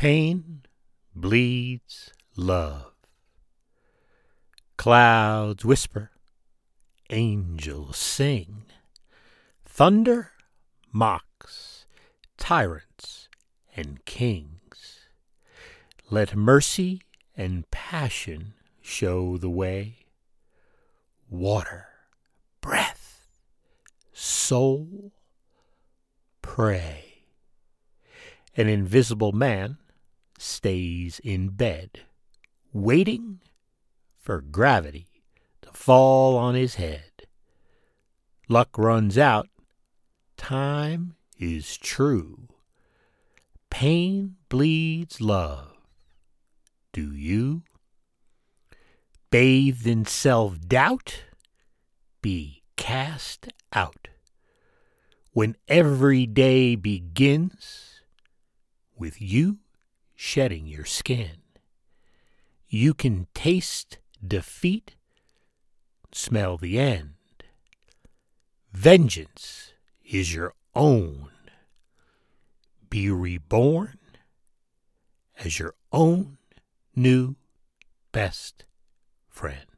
Pain bleeds love. Clouds whisper, angels sing. Thunder mocks tyrants and kings. Let mercy and passion show the way. Water, breath, soul, pray. An invisible man stays in bed, waiting for gravity to fall on his head. Luck runs out, time is true. Pain bleeds love. Do you? Bathed in self-doubt, be cast out. When every day begins with you shedding your skin, you can taste defeat, smell the end. Vengeance is your own. Be reborn as your own new best friend.